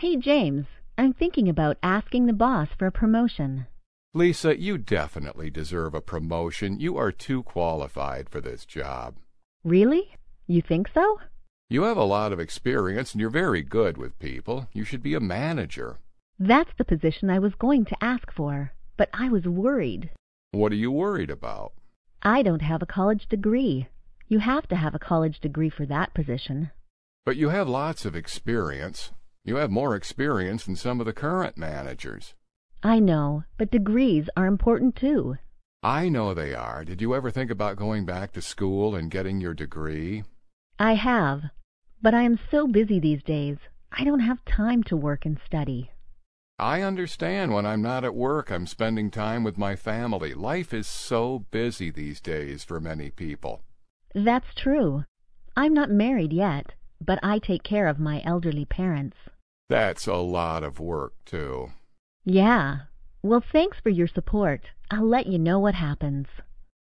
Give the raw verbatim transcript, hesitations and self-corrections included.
Hey, James, I'm thinking about asking the boss for a promotion. Lisa, you definitely deserve a promotion. You are too qualified for this job. Really? You think so? You have a lot of experience and you're very good with people. You should be a manager. That's the position I was going to ask for, but I was worried. What are you worried about? I don't have a college degree. You have to have a college degree for that position. But you have lots of experience. You have more experience than some of the current managers. I know, but degrees are important too. I know they are. Did you ever think about going back to school and getting your degree? I have, but I am so busy these days. I don't have time to work and study. I understand. When I'm not at work, I'm spending time with my family. Life is so busy these days for many people. That's true. I'm not married yet, but I take care of my elderly parents. That's a lot of work, too. Yeah. Well, thanks for your support. I'll let you know what happens.